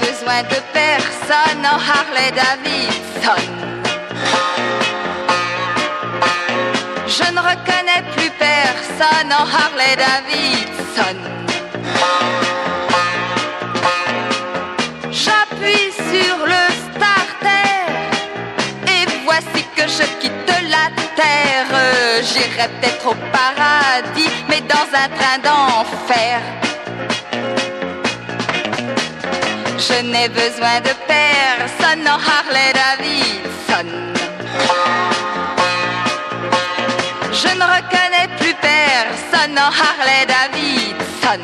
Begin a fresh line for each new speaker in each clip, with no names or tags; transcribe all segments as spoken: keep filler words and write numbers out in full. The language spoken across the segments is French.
besoin de personne en Harley Davidson. Je ne reconnais plus personne en Harley Davidson. J'appuie sur le starter et voici que je quitte la terre. J'irai peut-être au paradis, mais dans un train d'enfer. Je n'ai besoin de personne en Harley Davidson. Je ne reconnais plus personne en Harley Davidson.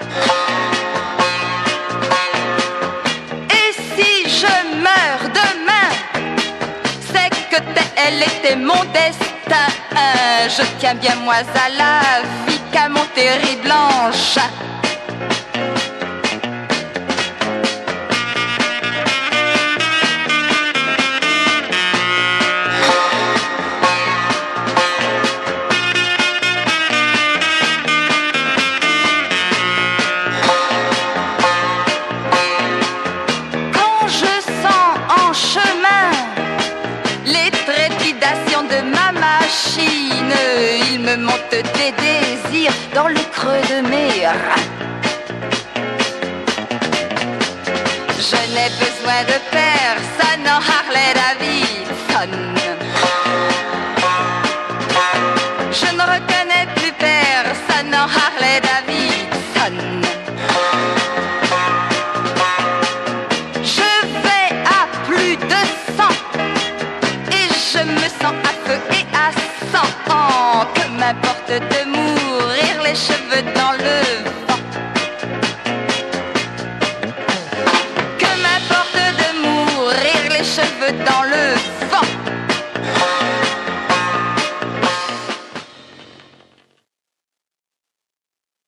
Et si je meurs demain, c'est que tel était mon destin. Je tiens bien moi à la vie qu'à mon terrible engin. Il me monte des désirs dans le creux de mes reins. Je n'ai besoin de personne en Harley Davidson. Je ne reconnais plus personne en Harley Davidson. Je vais à plus de cent et je me sens à feu et à sang. Que m'importe de mourir les cheveux dans le vent. Que m'importe de mourir les cheveux dans le